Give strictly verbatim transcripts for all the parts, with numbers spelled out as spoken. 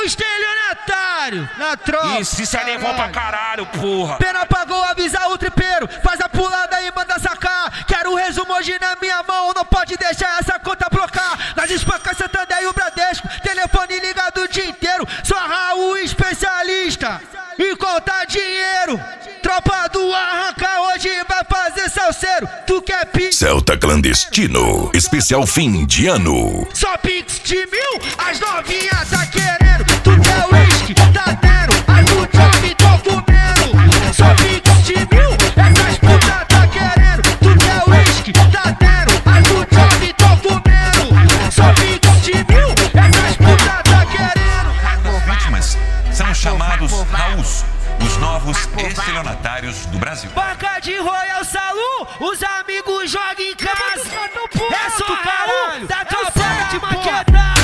estelionatário na tropa. Isso, isso é levou pra caralho, porra. Pena pagou, avisa o tripeiro. Faz a pulada e manda sacar. Quero o resumo hoje na minha mão. Não pode deixar essa conta blocar. Nós espanca Santander e o Bradesco. Telefone ligado o dia inteiro. Sou a Raul especialista em contar dinheiro. Tropa do Arranca hoje vai fazer salseiro. Tu quer pix? Celta Clandestino, especial fim de ano. Só pix de mil, as novinhas tá querendo. Tu quer whisky? Tá tendo. As do job tão comendo. Só pix de mil, essas putas tá querendo. Tu quer whisky? Tá tendo. As do job tão comendo. Só pix de mil, essas putas tá querendo. Vítimas são chamados Raús, os novos estelionatários do Brasil. Banca de Royal Salu, os amigos jogam em casa. É só Raul, da tropa de maquetada.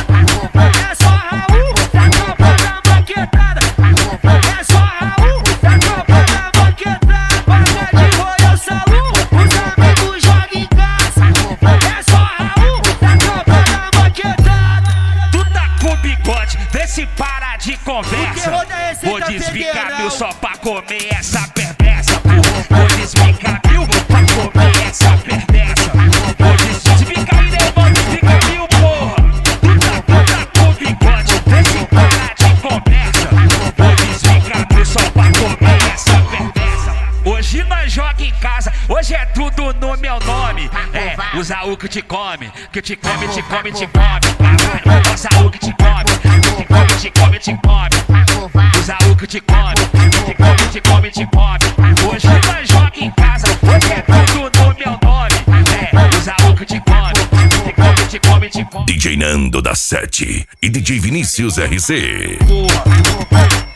É só Raul, da tropa da maquetada. É só Raul, da tropa da maquetada. Banca de Royal Salu, os amigos jogam em casa. É só Raul, da tropa da maquetada. Tu tá com bigode, vê se para de conversa. Vou desficar federal. mil só pra comer essa perversa, porra. Vou desficar mil pra comer essa perversa. Vou desficar mil, vou desficar mil, porra. Tu tá, tu tá com bigode, vê se para de conversa. Vou desficar mil só pra comer essa perversa. Hoje nós joga em casa, hoje é tudo no meu nome. É, usa o que te come, que te come, te come, te come. Caralho, usa o que te come, que te come, te come, te come. Usa o que te come, te come, te come, te come. Hoje nós joga em casa, hoje é tudo no meu nome. É, usa o que te come, te come, te come, te come. D J Nando da Sete e D J Vinícius R C. Porra.